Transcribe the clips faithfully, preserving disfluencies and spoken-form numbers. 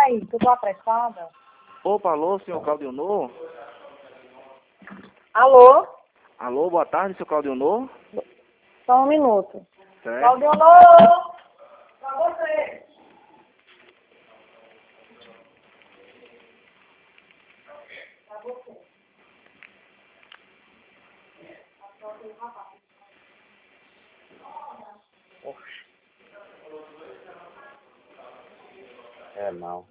aí, tudo apressada? Opa, alô, senhor Claudionor? Alô? Alô, boa tarde, senhor Claudionor? Só um minuto. Certo. Claudionor! Pra você! Pra você. Oxe. É, não.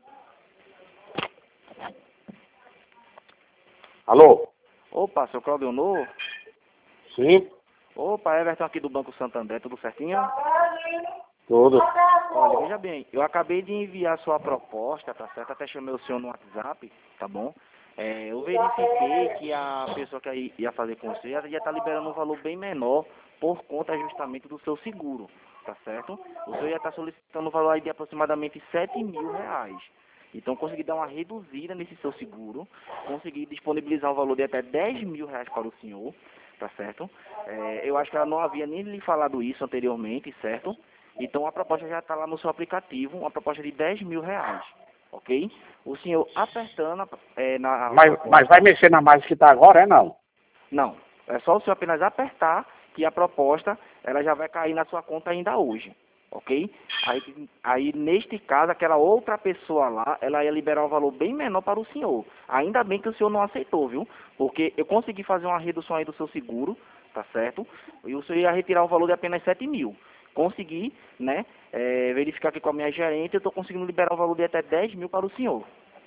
Alô? Opa, senhor Claudionor? Sim? Opa, Everton aqui do Banco Santander, tudo certinho? Tudo. Olha, veja bem, eu acabei de enviar sua proposta, tá certo? Até chamei o senhor no WhatsApp, tá bom? É, eu verifiquei que a pessoa que ia fazer com você já está liberando um valor bem menor por conta justamente do seu seguro, tá certo? O senhor ia estar solicitando um valor aí de aproximadamente sete mil reais. Então, consegui dar uma reduzida nesse seu seguro, consegui disponibilizar um valor de até dez mil reais para o senhor, tá certo? É, eu acho que ela não havia nem lhe falado isso anteriormente, certo? Então, a proposta já está lá no seu aplicativo, uma proposta de dez mil reais, ok? O senhor apertando é, na... Mas, mas vai mexer na margem que está agora, é não? Não, é só o senhor apenas apertar que a proposta ela já vai cair na sua conta ainda hoje, ok? Aí, aí neste caso, aquela outra pessoa lá, ela ia liberar um valor bem menor para o senhor. Ainda bem que o senhor não aceitou, viu? Porque eu consegui fazer uma redução aí do seu seguro, tá certo? E o senhor ia retirar um valor de apenas sete mil. Consegui, né, é, verificar aqui com a minha gerente, eu estou conseguindo liberar um valor de até dez mil para o senhor.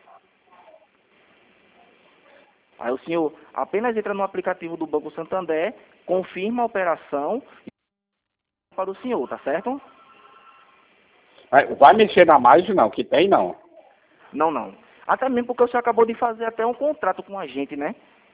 Aí o senhor apenas entra no aplicativo do Banco Santander, confirma a operação para o senhor, tá certo? Vai, vai mexer na margem não, que tem não. Não, não. Até mesmo porque o senhor acabou de fazer até um contrato com a gente, né?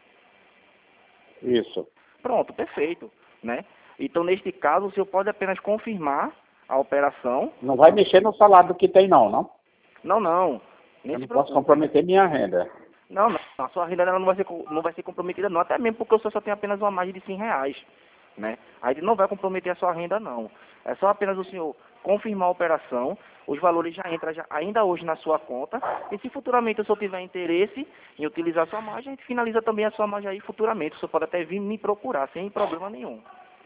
Isso. Pronto, perfeito, né? Então, neste caso, o senhor pode apenas confirmar a operação. Não vai mexer no salário que tem não, não? Não, não. Nem Eu se não posso preocupe. comprometer minha renda. Não, não. A sua renda ela não vai ser, co- não vai ser comprometida, não. Até mesmo porque o senhor só tem apenas uma margem de cem reais, né? A gente não vai comprometer a sua renda, não. É só apenas o senhor confirmar a operação. Os valores já entram já, ainda hoje na sua conta. E se futuramente o senhor tiver interesse em utilizar a sua margem, a gente finaliza também a sua margem aí futuramente. O senhor pode até vir me procurar, sem problema nenhum.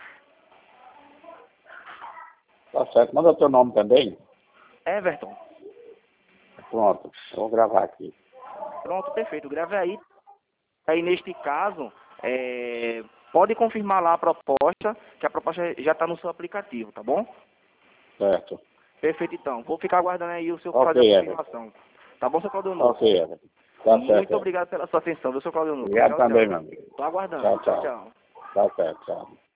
Tá certo. Manda o teu nome também. Everton. Pronto. Eu vou gravar aqui. Pronto, perfeito. Grave aí. Aí, neste caso, é, pode confirmar lá a proposta, que a proposta já está no seu aplicativo, tá bom? Certo. Perfeito, então. Vou ficar aguardando aí o seu Ok, fazer a Everton. confirmação. Tá bom, seu Claudionor? Ok, Everton. Tá certo. Muito Everton. obrigado pela sua atenção, viu, seu Claudionor? Obrigado Tchau, também, tchau. meu amigo. Tô aguardando. Tchau, Tchau, tchau. tchau. Tá certo, tchau.